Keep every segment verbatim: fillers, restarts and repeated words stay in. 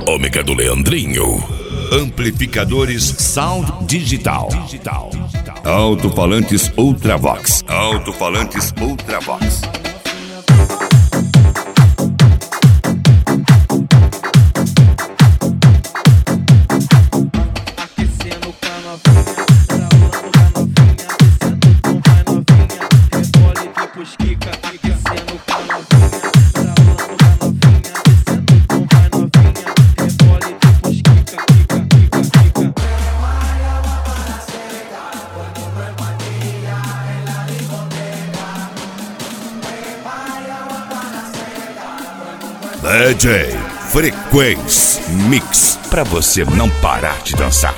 Ômega do Leandrinho. Amplificadores Sound Digital. Alto-falantes Ultravox. Alto-falantes Ultravox. D J Frequência Mix, pra você não parar de dançar.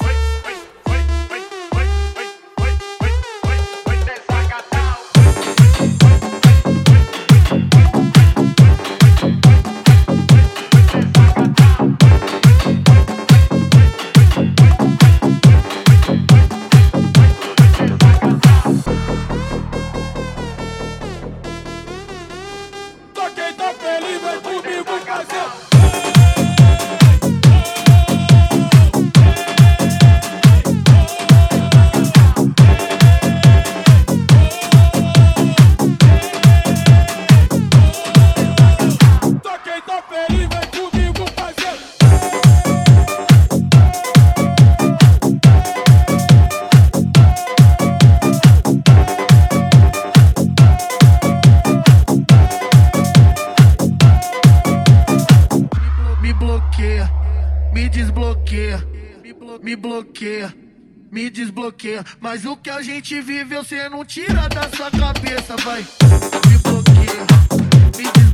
Me desbloqueia, me bloqueia, me desbloqueia. Mas o que a gente vive você não tira da sua cabeça, vai. Me bloqueia, me desbloqueia.